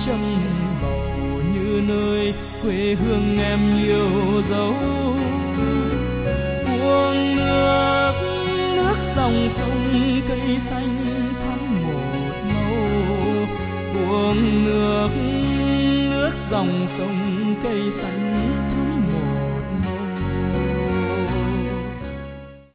trầm bầu như nơi quê hương em nhiều dấu. Uống nước nước dòng sông cây xanh